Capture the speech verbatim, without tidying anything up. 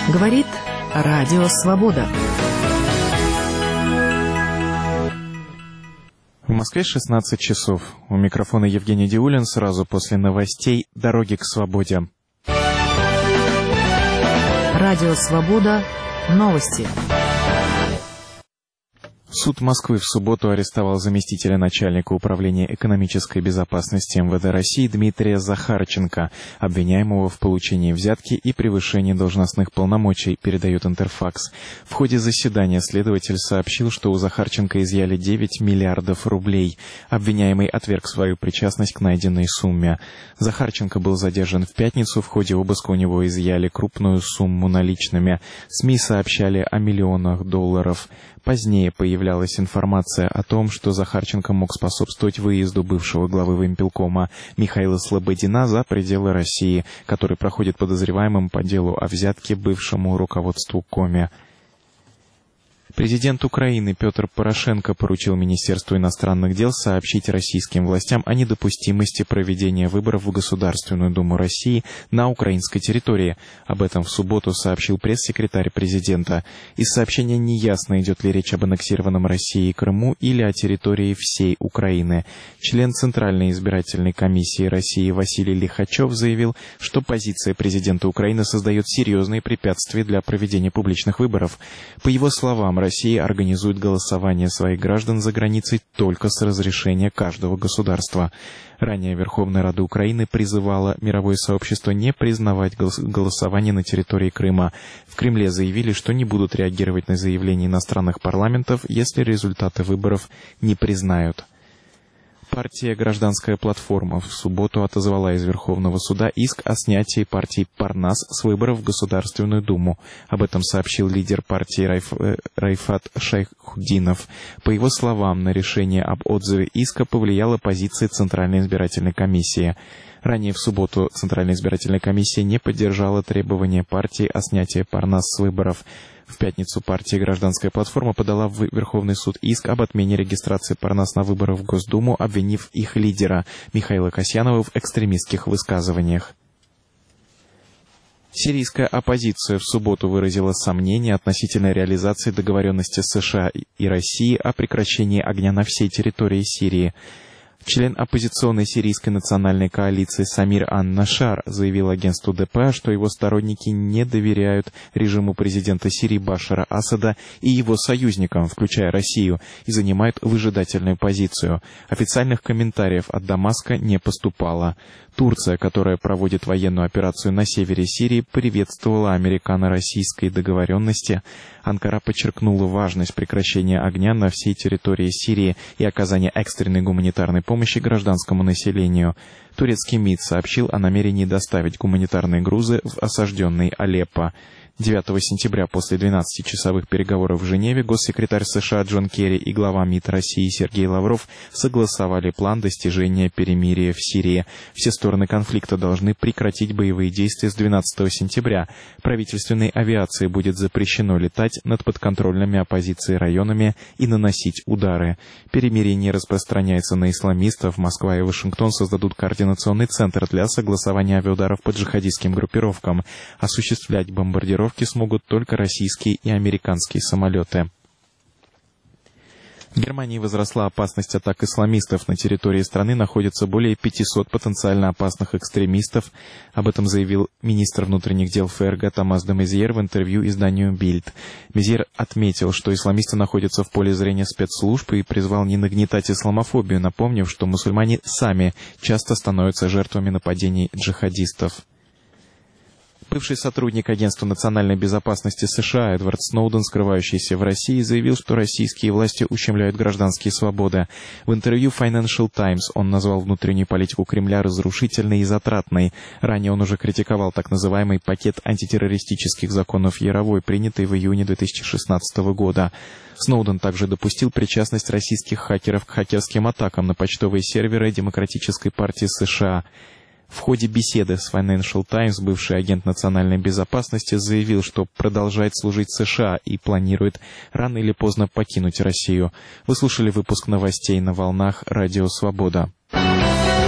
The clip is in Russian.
Говорит Радио Свобода. В Москве шестнадцать часов. У микрофона Евгений Диулин. Сразу после новостей «Дороги к свободе». Радио Свобода. Новости. Суд Москвы в субботу арестовал заместителя начальника управления экономической безопасности эм вэ дэ России Дмитрия Захарченко, обвиняемого в получении взятки и превышении должностных полномочий, передает Интерфакс. В ходе заседания следователь сообщил, что у Захарченко изъяли девять миллиардов рублей. Обвиняемый отверг свою причастность к найденной сумме. Захарченко был задержан в пятницу. В ходе обыска у него изъяли крупную сумму наличными. СМИ сообщали о миллионах долларов. Позднее появлялась информация о том, что Захарченко мог способствовать выезду бывшего главы военпелкома Михаила Слободина за пределы России, который проходит подозреваемым по делу о взятке бывшему руководству Коми. Президент Украины Петр Порошенко поручил Министерству иностранных дел сообщить российским властям о недопустимости проведения выборов в Государственную Думу России на украинской территории. Об этом в субботу сообщил пресс-секретарь президента. Из сообщения неясно, идет ли речь об аннексированном Россией Крыму или о территории всей Украины. Член Центральной избирательной комиссии России Василий Лихачев заявил, что позиция президента Украины создает серьезные препятствия для проведения публичных выборов. По его словам, Россия организует голосование своих граждан за границей только с разрешения каждого государства. Ранее Верховная Рада Украины призывала мировое сообщество не признавать голосование на территории Крыма. В Кремле заявили, что не будут реагировать на заявления иностранных парламентов, если результаты выборов не признают. Партия «Гражданская платформа» в субботу отозвала из Верховного суда иск о снятии партии «Парнас» с выборов в Государственную Думу. Об этом сообщил лидер партии Райф... Райфат Шайхутдинов. По его словам, на решение об отзыве иска повлияла позиция Центральной избирательной комиссии. Ранее в субботу Центральная избирательная комиссия не поддержала требования партии о снятии «Парнас» с выборов. В пятницу партия «Гражданская платформа» подала в Верховный суд иск об отмене регистрации «Парнас» на выборах в Госдуму, обвинив их лидера Михаила Касьянова в экстремистских высказываниях. Сирийская оппозиция в субботу выразила сомнения относительно реализации договоренности США и России о прекращении огня на всей территории Сирии. Член оппозиционной сирийской национальной коалиции Самир ан-Нашар заявил агентству дэ пэ, что его сторонники не доверяют режиму президента Сирии Башара Асада и его союзникам, включая Россию, и занимают выжидательную позицию. Официальных комментариев от Дамаска не поступало. Турция, которая проводит военную операцию на севере Сирии, приветствовала американо-российской договоренности. Анкара подчеркнула важность прекращения огня на всей территории Сирии и оказания экстренной гуманитарной помощи гражданскому населению. Турецкий МИД сообщил о намерении доставить гуманитарные грузы в осажденный Алеппо. девятого сентября после двенадцатичасовых переговоров в Женеве госсекретарь США Джон Керри и глава МИД России Сергей Лавров согласовали план достижения перемирия в Сирии. Все стороны конфликта должны прекратить боевые действия с двенадцатого сентября. Правительственной авиации будет запрещено летать над подконтрольными оппозиции районами и наносить удары. Перемирие не распространяется на исламистов. Москва и Вашингтон создадут координационный центр для согласования авиаударов по джихадистским группировкам. Осуществлять бомбардировки смогут только российские и американские самолеты. В Германии возросла опасность атак исламистов. На территории страны находится более пятисот потенциально опасных экстремистов. Об этом заявил министр внутренних дел эф эр гэ Томас де Мезьер в интервью изданию Bild. Мезьер отметил, что исламисты находятся в поле зрения спецслужб и призвал не нагнетать исламофобию, напомнив, что мусульмане сами часто становятся жертвами нападений джихадистов. Бывший сотрудник Агентства национальной безопасности США Эдвард Сноуден, скрывающийся в России, заявил, что российские власти ущемляют гражданские свободы. В интервью Financial Times он назвал внутреннюю политику Кремля разрушительной и затратной. Ранее он уже критиковал так называемый пакет антитеррористических законов Яровой, принятый в июне две тысячи шестнадцатого года. Сноуден также допустил причастность российских хакеров к хакерским атакам на почтовые серверы Демократической партии США. В ходе беседы с Financial Times бывший агент национальной безопасности заявил, что продолжает служить США и планирует рано или поздно покинуть Россию. Вы слушали выпуск новостей на волнах Радио Свобода.